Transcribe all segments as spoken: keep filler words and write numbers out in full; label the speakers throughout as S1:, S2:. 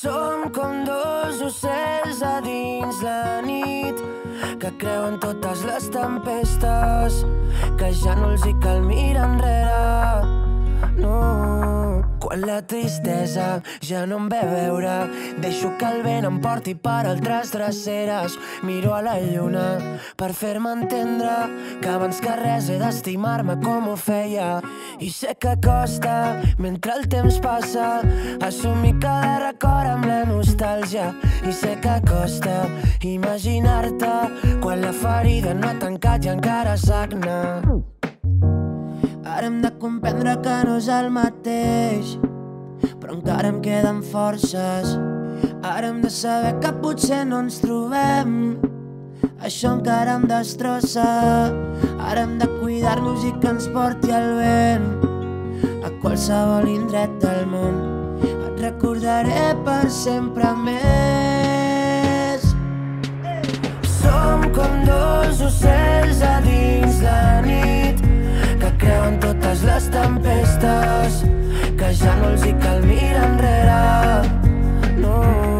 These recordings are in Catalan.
S1: Som com dos ocells a dins la nit que creuen totes les tempestes, que ja no els hi cal mirar enrere. No, quan la tristesa ja no em ve a veure, deixo que el vent em porti per altres dreceres. Miro a la lluna per fer-me entendre que abans que res he d'estimar-me com ho feia. I sé que costa, mentre el temps passa, assumir cada record amb la nostàlgia. I sé que costa imaginar-te quan la ferida no ha tancat i encara sagna. Ara hem de comprendre que no és el mateix, però encara em queden forces. Ara hem de saber que potser no ens trobem, això encara em destrossa. Ara hem de cuidar-nos i que ens porti el vent a qualsevol indret del món. Et recordaré per sempre més. Som com dos ocells a dins la nit que creuen totes les tempestes, que ja no els hi cal mirar enrere. No,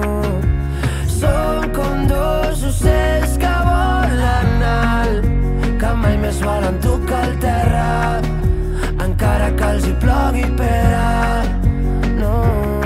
S1: som com dos ocells que volen alt, que mai més volen tocar el terra, encara que els hi plogui pera. No,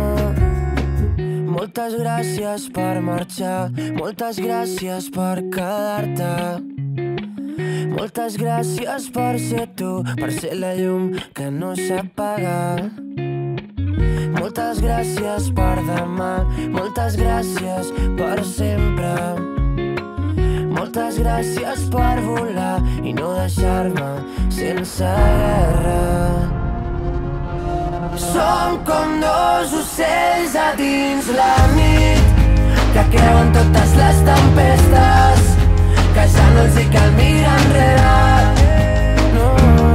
S1: moltes gràcies per marxar, moltes gràcies per quedar-te. Moltes gràcies per ser tu, per ser la llum que no s'apaga. Moltes gràcies per demà, moltes gràcies per sempre. Moltes gràcies per volar i no deixar-me sense guerra. Som com dos ocells a dins la nit que creuen totes les tempestes, que ja no els hi cal mirar enrere. No,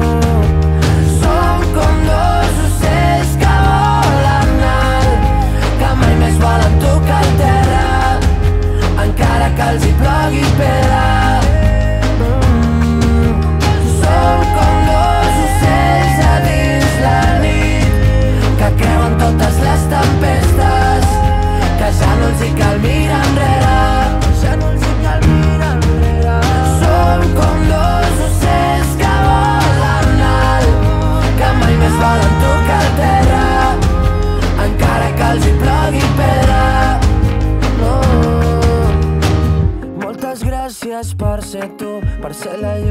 S1: som com dos ocells que volen alt, que mai més volen tocar el terra, encara que els hi plogui pera. Mm. Som com dos ocells a dins la nit que creuen totes les tempestes, que ja no els hi cal mirar enrere, ja no els hi cal mirar enrere. Som com dos ocells que volen alt, que mai més volen tocar el terra, encara que els hi plogui pedra. No. Moltes gràcies per ser tu, per ser la